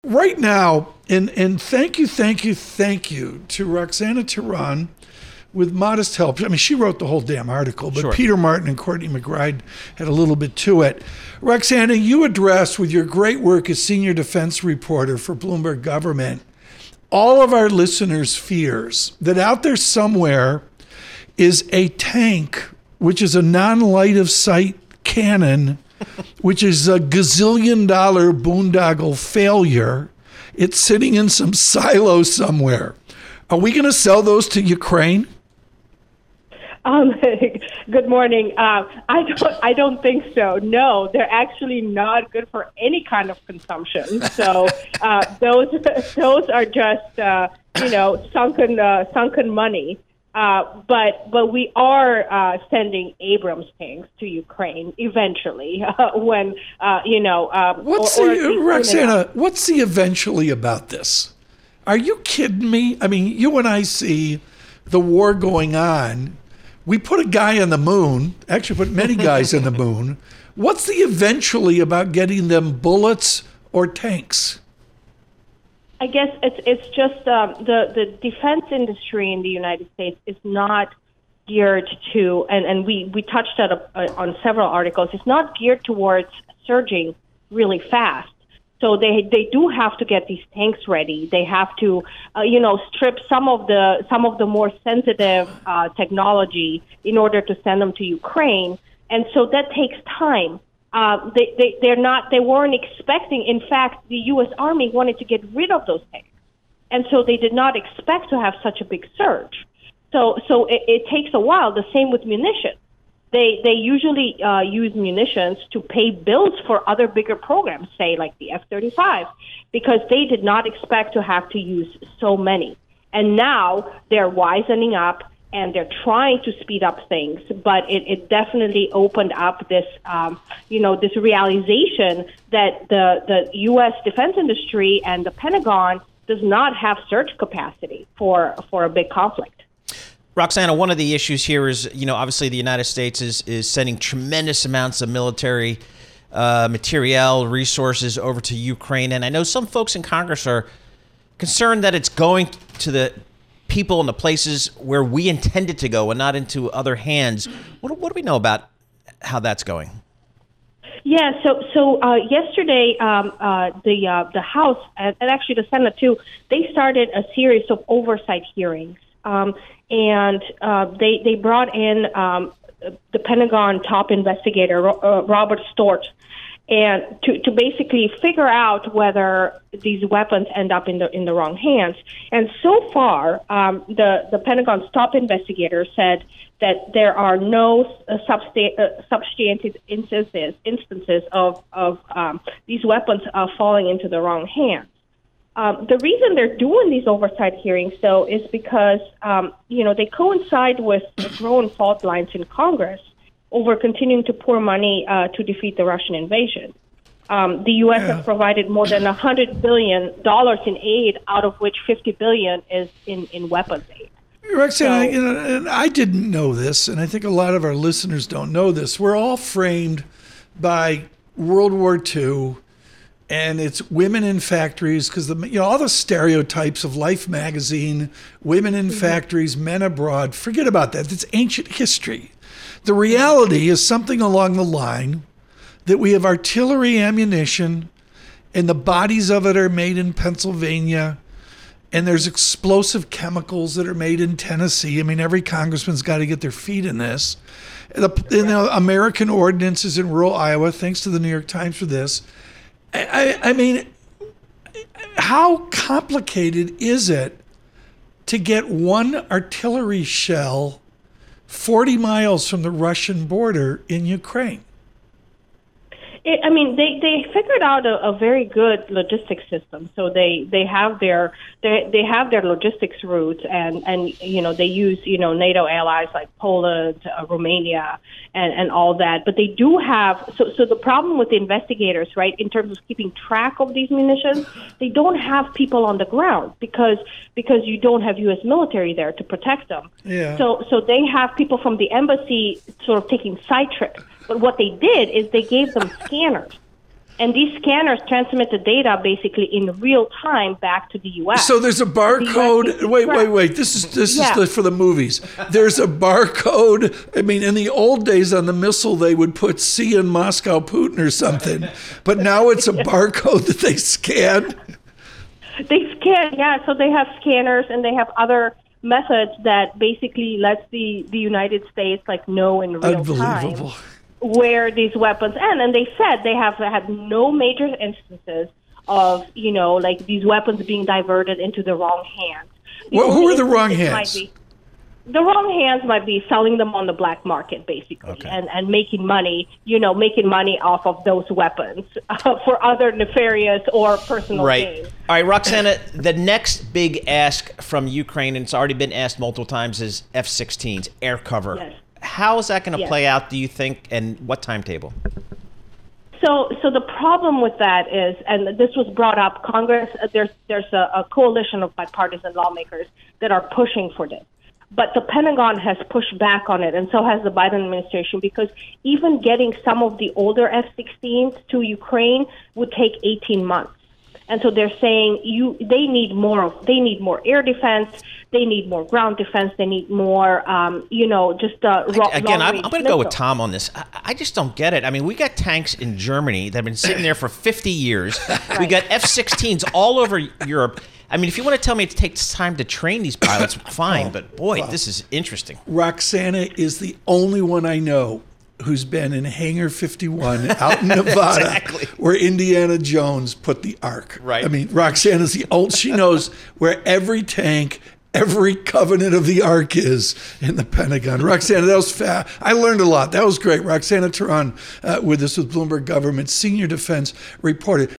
Right now, and thank you to Roxana Tehran with modest help. I mean, she wrote the whole damn article, but Sure. Peter Martin and Courtney McBride had a little bit to it. Roxana, you addressed with your great work as senior defense reporter for Bloomberg Government all of our listeners' fears that out there somewhere is a tank, which is a non-light of sight cannon, which is a gazillion-dollar boondoggle failure. It's sitting in some silo somewhere. Are we going to sell those to Ukraine? Good morning. I don't think so. No, they're actually not good for any kind of consumption. So those are just sunken money. But we are sending Abrams tanks to Ukraine eventually. Roxana? What's the eventually about this? Are you kidding me? I mean, you and I see the war going on. We put a guy on the moon, actually put many guys on the moon. What's the eventually about getting them bullets or tanks? I guess it's just the defense industry in the United States is not geared to, and we touched on several articles, it's not geared towards surging really fast. So they do have to get these tanks ready. They have to, strip some of the more sensitive technology in order to send them to Ukraine, and so that takes time. They weren't expecting. In fact, the U.S. Army wanted to get rid of those tanks, and so they did not expect to have such a big surge. So it takes a while. The same with munitions. They usually use munitions to pay bills for other bigger programs, say like the F-35, because they did not expect to have to use so many. And now they're wisening up and they're trying to speed up things. But it definitely opened up this, this realization that the U.S. defense industry and the Pentagon does not have surge capacity for a big conflict. Roxana, one of the issues here is, obviously the United States is sending tremendous amounts of military materiel, resources over to Ukraine. And I know some folks in Congress are concerned that it's going to the people and the places where we intended to go and not into other hands. What do we know about how that's going? Yeah, so yesterday, the House and actually the Senate too, they started a series of oversight hearings. And they brought in the Pentagon top investigator, Robert Storch, and to basically figure out whether these weapons end up in the wrong hands. And so far, the Pentagon's top investigator said that there are no substantiated instances of these weapons falling into the wrong hands. The reason they're doing these oversight hearings, though, is because, they coincide with the growing fault lines in Congress over continuing to pour money to defeat the Russian invasion. The U.S. has provided more than $100 billion in aid, out of which $50 billion is in weapons aid. Roxana, and I didn't know this, and I think a lot of our listeners don't know this. We're all framed by World War II. And it's women in factories, because all the stereotypes of Life magazine, women in factories, men abroad, forget about that. It's ancient history. The reality is something along the line that we have artillery ammunition, and the bodies of it are made in Pennsylvania, and there's explosive chemicals that are made in Tennessee. I mean, every congressman's got to get their feet in this. The American ordnance is in rural Iowa, thanks to the New York Times for this. I mean, how complicated is it to get one artillery shell 40 miles from the Russian border in Ukraine? They figured out a very good logistics system. So they have their logistics routes, and they use NATO allies like Poland, Romania, and all that. But they do have so the problem with the investigators, right, in terms of keeping track of these munitions, they don't have people on the ground because you don't have U.S. military there to protect them. Yeah. So they have people from the embassy sort of taking side trips. But what they did is they gave them scanners. And these scanners transmit the data basically in real time back to the U.S. So there's a barcode. Wait. This is for the movies. There's a barcode. I mean, in the old days on the missile, they would put C in Moscow Putin or something. But now it's a barcode that they scan. They scan, yeah. So they have scanners and they have other methods that basically lets the United States know in real time where these weapons end. And they said they have had no major instances of, these weapons being diverted into the wrong hands. Well, who are the wrong hands? The wrong hands might be selling them on the black market, basically, and making money, off of those weapons for other nefarious or personal gains. All right, Roxana, the next big ask from Ukraine, and it's already been asked multiple times, is F-16s, air cover. Yes. How is that going to play out, do you think, and what timetable? So the problem with that is, and this was brought up, Congress, there's a coalition of bipartisan lawmakers that are pushing for this. But the Pentagon has pushed back on it, and so has the Biden administration, because even getting some of the older F-16s to Ukraine would take 18 months. And so they're saying they need more air defense, they need more ground defense, they need more, Again, I'm going to go with Tom on this. I just don't get it. I mean, we got tanks in Germany that have been sitting there for 50 years. Right. We got F-16s all over Europe. I mean, if you want to tell me it takes time to train these pilots, fine. But boy, this is interesting. Roxana is the only one I know who's been in Hangar 51 out in Nevada, where Indiana Jones put the Ark. Right. I mean, Roxana's she knows where every tank, every covenant of the Ark is in the Pentagon. Roxana, that was fast. I learned a lot. That was great. Roxana Tehran with us with Bloomberg Government Senior Defense Reporter.